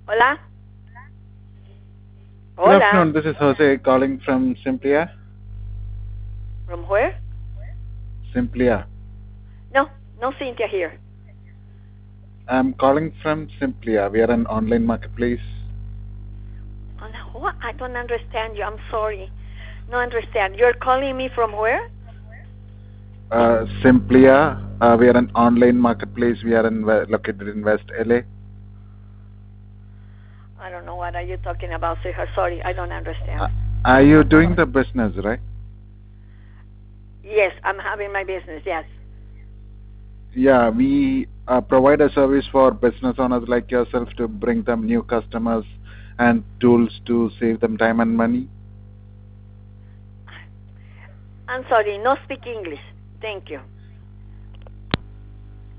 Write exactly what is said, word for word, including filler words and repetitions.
Hola. Good Hola. afternoon. This is Jose calling from Simplia. From where? Simplia. No, no Cynthia here. I'm calling from Simplia. We are an online marketplace. Oh, no, what? I don't understand you. I'm sorry. No understand. You're calling me from where? Uh, Simplia. Uh, we are an online marketplace. We are in, located in West L A. I don't know what are you talking about, sweetheart. Sorry, I don't understand. Uh, are you No, no. doing the business, right? Yes, I'm having my business. Yes. Yeah, we uh, provide a service for business owners like yourself to bring them new customers and tools to save them time and money. I'm sorry. No speak English. Thank you.